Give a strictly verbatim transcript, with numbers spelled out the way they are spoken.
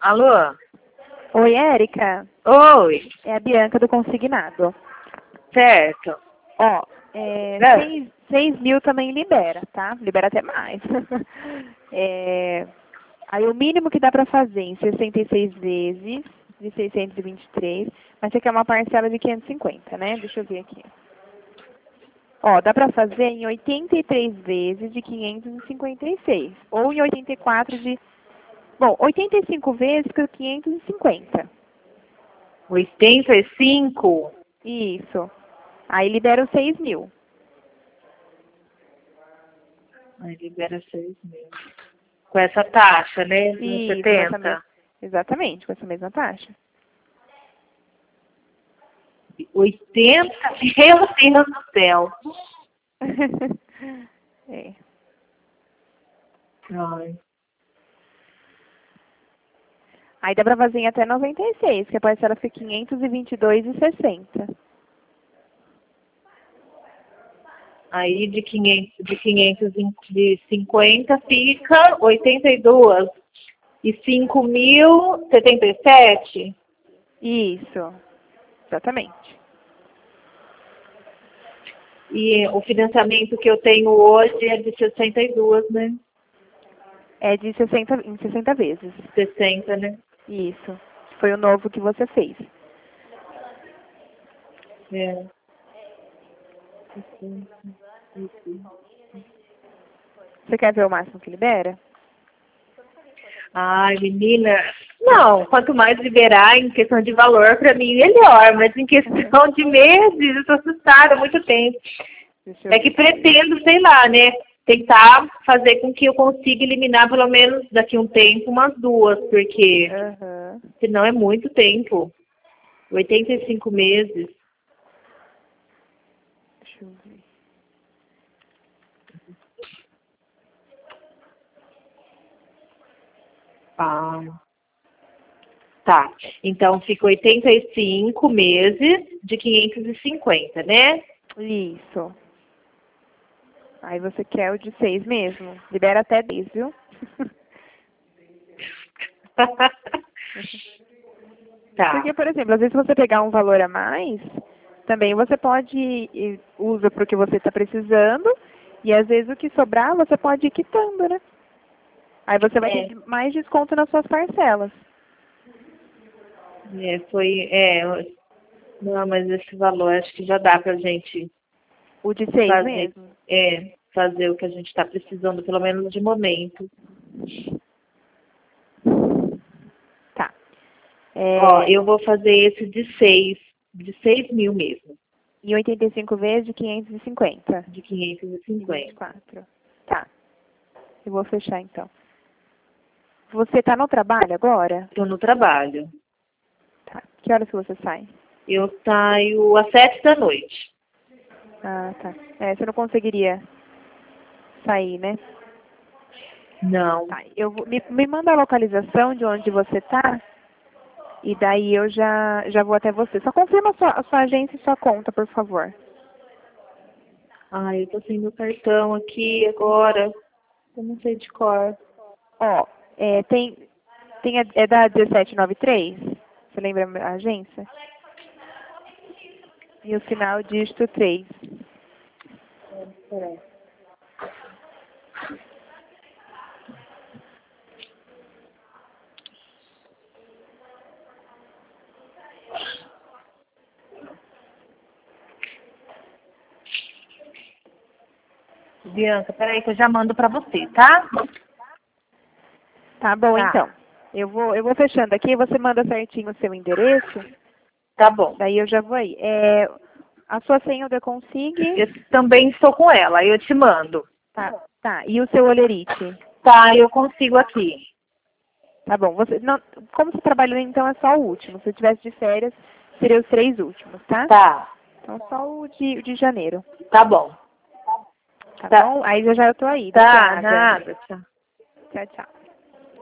Alô? Oi, Érica. Oi. É a Bianca do Consignado. Certo. Ó, é, É. seis, seis mil também libera, tá? Libera até mais. é, aí o mínimo que dá pra fazer em sessenta e seis vezes de seiscentos e vinte e três, mas você quer uma parcela de quinhentos e cinquenta, né? Deixa eu ver aqui. Ó, dá pra fazer em oitenta e três vezes de quinhentos e cinquenta e seis. Ou em oitenta e quatro de... Bom, oitenta e cinco vezes por quinhentos e cinquenta. oitenta e cinco? Isso. Aí libera os seis mil. Aí libera seis mil. Com essa taxa, né? Isso, com essa mes... setenta? Exatamente, com essa mesma taxa. oitenta? Meu Deus do céu. é. Ai. Aí dá pra fazer em até noventa e seis, que a parcela fica quinhentos e vinte e dois reais e sessenta. Aí de quinhentos, de quinhentos e cinquenta fica oitenta e dois. E cinco mil, setenta e sete? Isso, exatamente. E o financiamento que eu tenho hoje é de sessenta e dois, né? É de sessenta, em sessenta vezes. sessenta, né? Isso. Foi o novo que você fez. É. Você quer ver o máximo que libera? Ai, menina, não, quanto mais liberar em questão de valor, para mim, melhor, mas em questão de meses, eu tô assustada há muito tempo. É que pretendo, sei lá, né, tentar fazer com que eu consiga eliminar pelo menos daqui a um tempo umas duas, porque Uhum. senão é muito tempo. oitenta e cinco meses. Deixa eu ver. Ah. Tá, então fica oitenta e cinco meses de quinhentos e cinquenta, né? Isso. Aí você quer o de seis mesmo. Libera até dez, viu? Tá. Porque, por exemplo, às vezes você pegar um valor a mais, também você pode e usa para o que você está precisando, e às vezes o que sobrar você pode ir quitando, né? Aí você vai É. ter mais desconto nas suas parcelas. É, foi, é, não, mas esse valor acho que já dá pra gente O de seis fazer, mesmo? é, fazer o que a gente está precisando, pelo menos de momento. Tá. É, Ó, eu vou fazer esse de seis, de seis mil mesmo, em oitenta e cinco vezes de quinhentos e cinquenta. de quinhentos e E cinquenta. vinte e quatro. Tá. Eu vou fechar então. Você está no trabalho agora? Estou no trabalho. Tá. Que horas que você sai? Eu saio às sete da noite. Ah, tá. É, você não conseguiria sair, né? Não. Tá. Eu vou, me, me manda a localização de onde você tá e daí eu já, já vou até você. Só confirma a sua, a sua agência e sua conta, por favor. Ai, eu tô sem meu cartão aqui agora. Eu não sei de cor. Ó, é, tem, tem a, é da dezessete noventa e três? Você lembra a agência? E o final dígito três. Peraí. Bianca, peraí que eu já mando pra você, tá? Tá bom, Tá. então. Eu vou, eu vou fechando aqui, você manda certinho o seu endereço, Tá bom. daí eu já vou aí. É, a sua senha eu consigo. Eu também estou com ela, aí eu te mando. Tá, tá. E o seu olerite? Tá, eu consigo aqui. Tá bom. Você, não, como você trabalhou, então é só o último. Se você tivesse de férias, seria os três últimos, tá? Tá, Então só o de, o de janeiro. tá bom. Tá, Tá. bom? Aí já já eu tô aí. Tá, Obrigada. nada, tchau. Tchau, tchau.